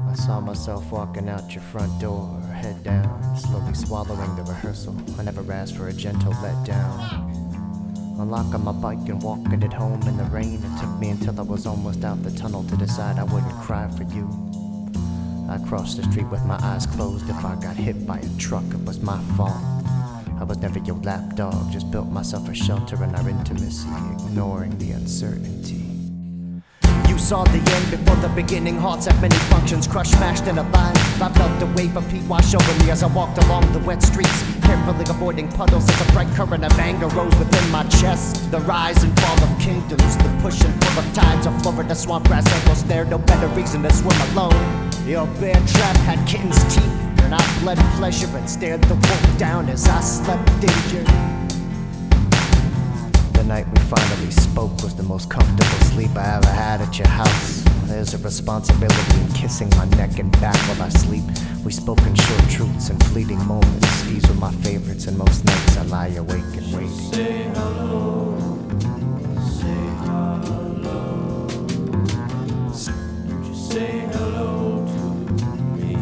I saw myself walking out your front door, head down, slowly swallowing the rehearsal. I never asked for a gentle letdown. Unlocking my bike and walking it home in the rain. It took me until I was almost out the tunnel to decide I wouldn't cry for you. I crossed the street with my eyes closed. If I got hit by a truck, it was my fault. I was never your lapdog, just built myself a shelter in our intimacy, ignoring the uncertainty. You saw the end before the beginning. Hearts have many functions, crushed, smashed, and alive. I felt the wave of heat wash over me as I walked along the wet streets, carefully avoiding puddles as a bright current of anger rose within my chest. The rise and fall of kingdoms, the push and pull of tides of Florida swamp grass ankles there. No better reason to swim alone. Your bear trap had kitten's teeth, and I bled pleasure and stared the wolf down as I slept danger. The night we finally spoke was the most comfortable sleep I ever had at your house. There's a responsibility in kissing my neck and back while I sleep. We spoke in short truths and fleeting moments. These were my favorites, and most nights I lie awake and wait. Say hello, say hello. Just say hello to me.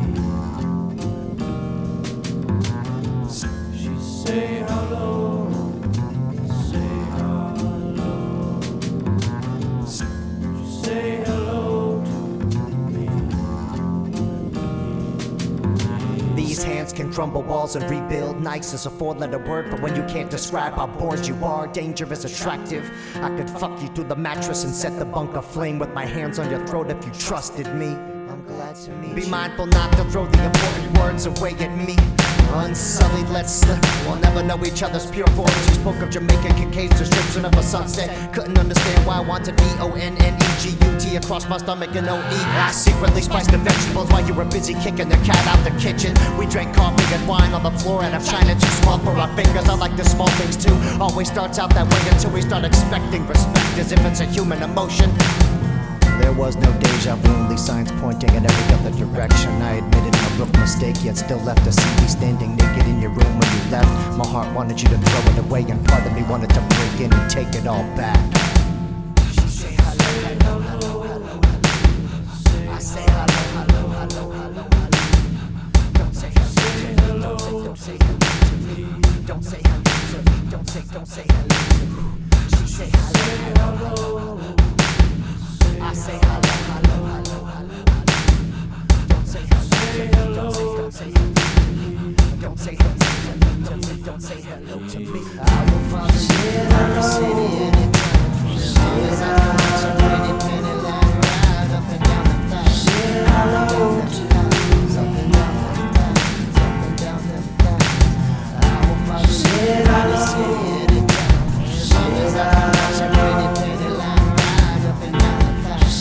She say hello, say hello. Just say hello to me. These hands can crumble walls and rebuild. Nice is a four-letter word, but when you can't describe how bored you are, danger is attractive. I could fuck you through the mattress and set the bunk aflame with my hands on your throat if you trusted me. I'm glad to meet you. Be mindful not to throw the important words away at me. Unsullied, let's slip. We'll never know each other's pure forms. You spoke of Jamaican Kincaid's description of a sunset. Couldn't understand why I wanted VONNEGUT across my stomach and OE. I secretly spiced the vegetables while you were busy kicking the cat out the kitchen. We drank coffee and wine on the floor out of China, too small for our fingers. I like the small things too. Always starts out that way until we start expecting respect as if it's a human emotion. There was no deja vu, only signs pointing in every other direction. I admitted my broke mistake, yet still left to see me standing naked in your room when you left. My heart wanted you to throw it away, and part of me wanted to break in and take it all back. She say hello, hello, hello, hello. I say hello, hello, hello, hello, hello. Don't say hello, don't say hello to me. Don't say hello to me, don't say hello to me. She say hello, hello. I say hello, hello, hello, hello. Don't say hello, don't say hello. Don't say hello, don't say hello to me. I will follow you in every city anytime. As long as I find some pretty penny line ride up and down the thigh. Say hello to me. Up and down the thighs, up and down the thighs. I will follow you in every city anytime. As long as I find some pretty penny line ride up and down the thighs.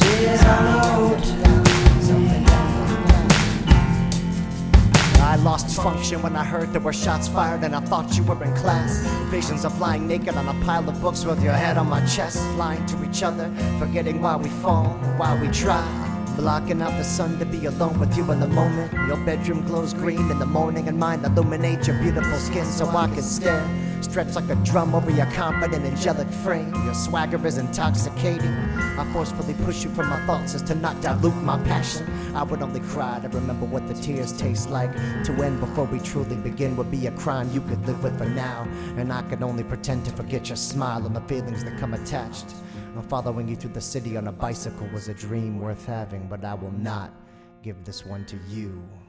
I lost function when I heard there were shots fired and I thought you were in class. Visions of lying naked on a pile of books with your head on my chest, lying to each other, forgetting why we fall, why we try. Blocking out the sun to be alone with you in the moment. Your bedroom glows green in the morning and mine illuminate your beautiful skin so I can stare. Stretch like a drum over your confident angelic frame. Your swagger is intoxicating. I forcefully push you from my thoughts as to not dilute my passion. I would only cry to remember what the tears taste like. To end before we truly begin would be a crime you could live with for now. And I could only pretend to forget your smile and the feelings that come attached. Following you through the city on a bicycle was a dream worth having, but I will not give this one to you.